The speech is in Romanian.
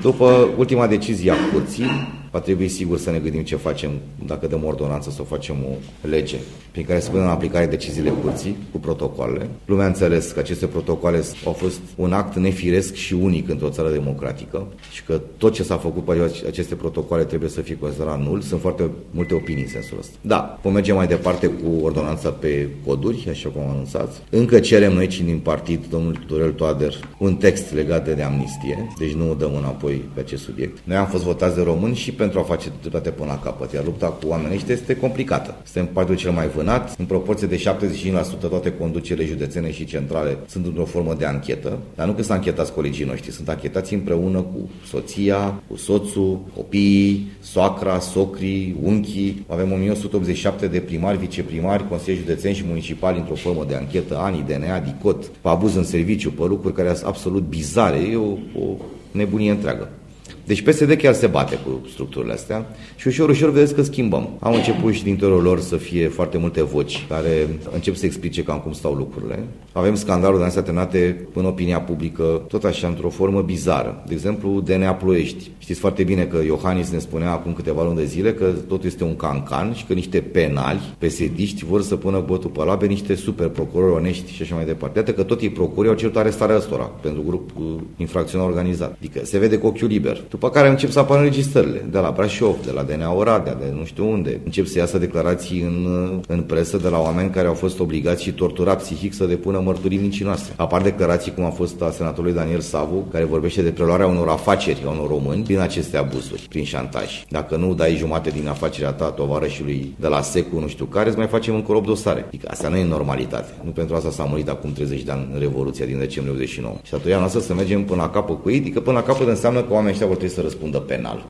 După ultima decizie a curții, va trebui sigur să ne gândim ce facem, dacă dăm ordonanță, să facem o lege prin care să punem în aplicare deciziile curții cu protocoalele. Lumea a înțeles că aceste protocoale au fost un act nefiresc și unic într-o țară democratică și că tot ce s-a făcut pe aceste protocoale trebuie să fie considerat nul. Sunt foarte multe opinii în sensul ăsta. Da, vom merge mai departe cu ordonanța pe coduri, așa cum am anunțat. Încă cerem noi, cei din partid, domnul Tudorel Toader, un text legat de amnistie, deci nu dăm înapoi pe acest subiect. Noi am fost votați de români și pentru a face dreptate până la capăt, iar lupta cu oamenii ăștia este complicată. Suntem partidul cel mai vânat, în proporție de 75% toate conducerile județene și centrale sunt într-o formă de anchetă, dar nu că sunt anchetați colegii noștri, sunt anchetați împreună cu soția, cu soțul, copiii, soacra, socrii, unchii. Avem 1187 de primari, viceprimari, consilieri județeni și municipali într-o formă de anchetă, ANI, DNA, DICOT, pe abuz în serviciu, pe lucruri care sunt absolut bizare. E o nebunie întreagă. Deci PSD chiar se bate cu structurile astea și ușor vedeți că schimbăm. Au început și din interiorul lor să fie foarte multe voci care încep să explice cam cum stau lucrurile. Avem scandaluri de astea terminate în opinia publică, tot așa, într-o formă bizară. De exemplu, DNA Ploiești. Știți foarte bine că Iohannis ne spunea acum câteva luni de zile că totul este un cancan și că niște penali, PSD-ști, vor să pună botul pe la pe niște super procurori onești și așa mai departe. Iată că tot ei procurii au cerut arestarea ăstora pentru grup infracțional organizat. Adică se vede cu ochiul liber. După care încep să apară înregistrările de la Brașov, de la DNA Oradea, de nu știu unde. Încep să iasă declarații în presă de la oameni care au fost obligați și torturați psihic să depună mărturii mincinoase. Apar declarații cum a fost a senatorului Daniel Savu, care vorbește de preluarea unor afaceri a unor români prin aceste abuzuri, prin șantaj. Dacă nu dai jumate din afacerea ta tovarășului de la Secu, nu știu care, îți mai facem încă 8 dosare. Adică asta nu e normalitate. Nu pentru asta s-a murit acum 30 de ani în Revoluția din decembrie 89. Și atunci noastră să mergem până la capăt cu ei, adică până la capăt înseamnă că oamenii ăștia vor trebui să răspundă penal.